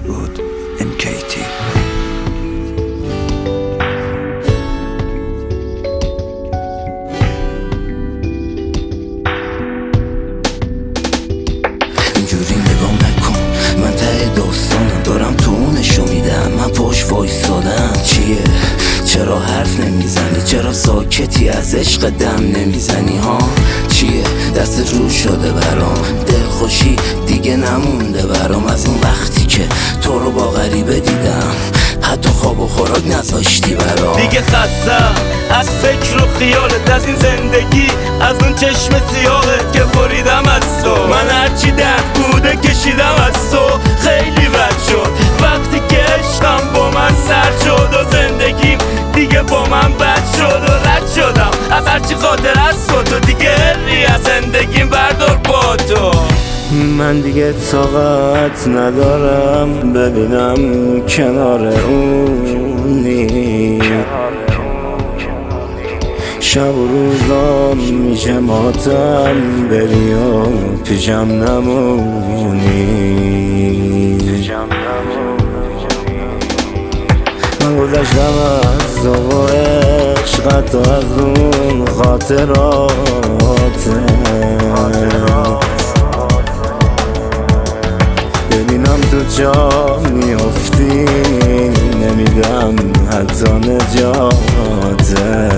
مسعود MKT. اینجوری نگاه نکن، من ته داستانم، دارم تونشو میدم، من پشت وایسادم. چیه؟ چرا حرف نمیزنی؟ چرا ساکتی؟ از عشق دم نمیزنی ها؟ چیه؟ دست رو شده برام، دلخوشی دیگه نمونده برام از اون وقتی که تو رو با غریبه دیدم، حتی خواب و خوراک نذاشتی برام. دیگه خستم از فکر و خیالت، از این زندگی، از اون چشم سیاهت که بریدم از تو. من هرچی درد بوده کشیدم از تو. خیلی بد شد وقتی که عشقم با من سر شد و زندگیم دیگه با من بد شد و رد شدم از هرچی خاطر از تو. دیگه هری از زندگیم بردار با تو. من دیگه طاقت ندارم ببینم کنار اونی، شب و روزام میشه ماتم بری و پیشم نمونی. من گذشتم از ذوق و عشقت و از اون خاطرات، ببینم تو جا میافتی نمیدم حتی نجاته.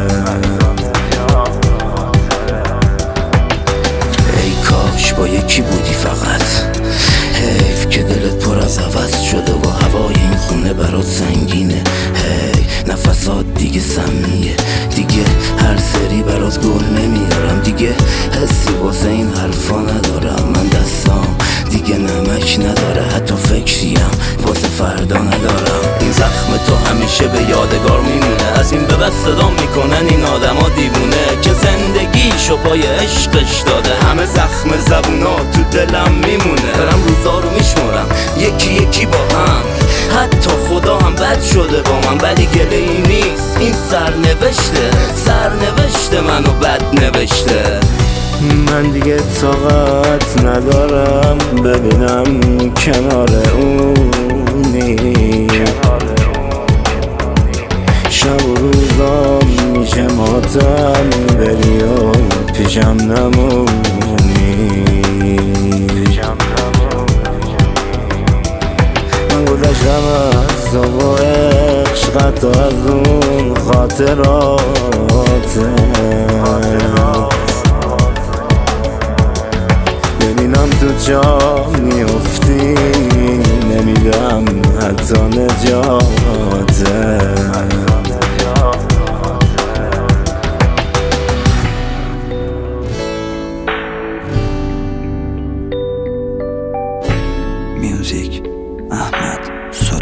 ای کاش با یکی بودی فقط، حیف که دلت پر از هوس شده و هوای این خونه برات سنگینه. هی نفسات دیگه سمیه، دیگه هر سری برات گل نمیارم، دیگه حسی واسه این حرفا ندارم. من دستام دیگه نمک نداره، حتی فکریم واسه فردا ندارم. این زخم تو همیشه به یادگار میمونه، از این به بعد صدا میکنن این آدما دیوونه که زندگیشو پای عشقش داده. همه زخم زبونا تو دلم میمونه، دارم روزا رو میشمرم یکی یکی با هم، حتی خدا هم بد شده با من، ولی گله ای نیست، این سرنوشته منو بد نوشته. من دیگه طاقت ندارم ببینم کنار اونی، شب و روزام میشه ماتم بری و پیشم نمونی. من گذشتم از ذوق و عشقت و از اون خاطرات، ببینم تو جا میافتی نمیدم حتی نجاته. میوزیک احمد